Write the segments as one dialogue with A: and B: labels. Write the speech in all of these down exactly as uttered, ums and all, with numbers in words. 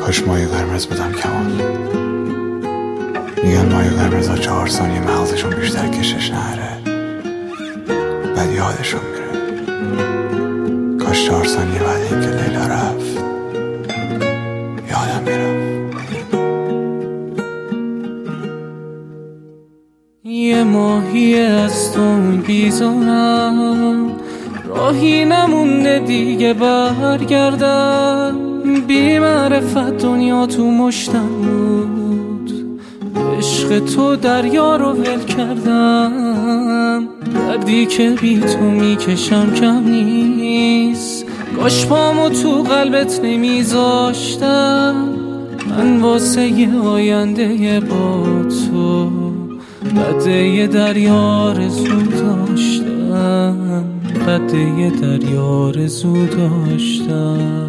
A: کاش مایه قرمز بدم کمان. میگن مایه قرمز ها چهار ثانیه مغزشون بیشتر کشش نهره، بعد یادشون میره. کاش چهار ثانیه بعد اینکه لیلا رفت یادم میرم.
B: یه ماهی از تو بیزارم، راهی نمونده دیگه برگردم. بی معرفت دنیا تو مشتم بود، عشق تو دریا رو ول کردم. دردی که بی تو میکشم کم نیست، کاش پامو تو قلبت نمیذاشتم. من واسه یه آینده با تو قد یه دریا رزو داشتم، قد یه دریا رزو داشتم.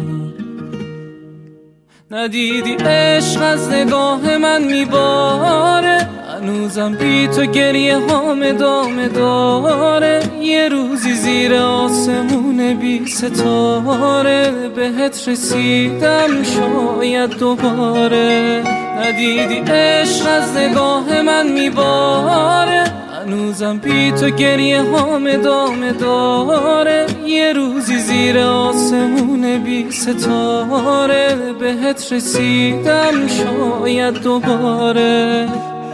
B: ندیدی عشق از نگاه من میباره، هنوزم بی تو گریه هام ادامه داره. یه روزی زیر آسمون بی ستاره بهت رسیدم شاید دوباره. ندیدی عشق از نگاه من میباره، هنوزم بی تو گریه هام ادامه داره. یه روزی زیر آسمون بی ستاره بهت رسیدم شاید دوباره.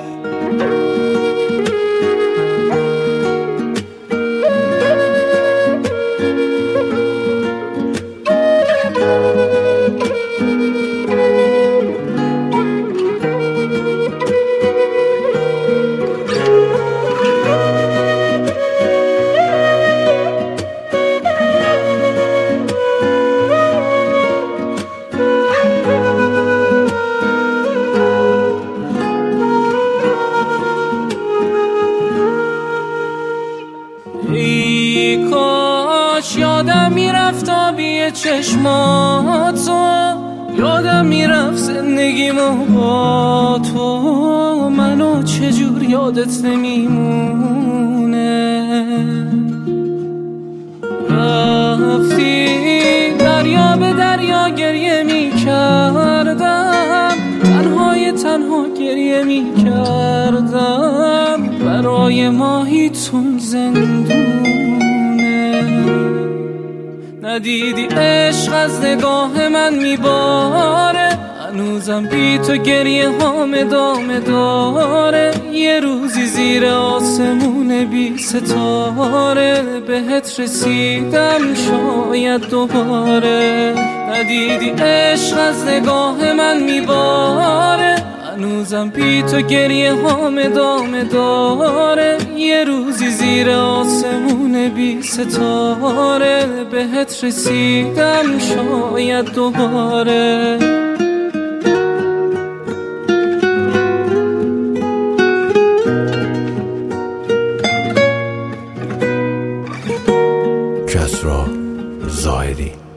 B: ای کاش یادم میرفت آبی چشماتو، یادم میرفت زندگیمو با تو. منو چجور یادت نمیمونه، رفتی دریا به دریا گریه میکردم، تنهای تنها گریه میکردم. برای ماهی تون زندونه. ندیدی عشق از نگاه من میباره، هنوزم بی تو گریه هام ادامه داره. یه روزی زیر آسمون بی ستاره بهت رسیدم شاید دوباره. ندیدی عشق از نگاه من میباره، هنوزم بی تو گریه هام ادامه داره. یه روزی زیر آسمون بی ستاره بهت رسیدم شاید دوباره.
A: کسری زاهدی.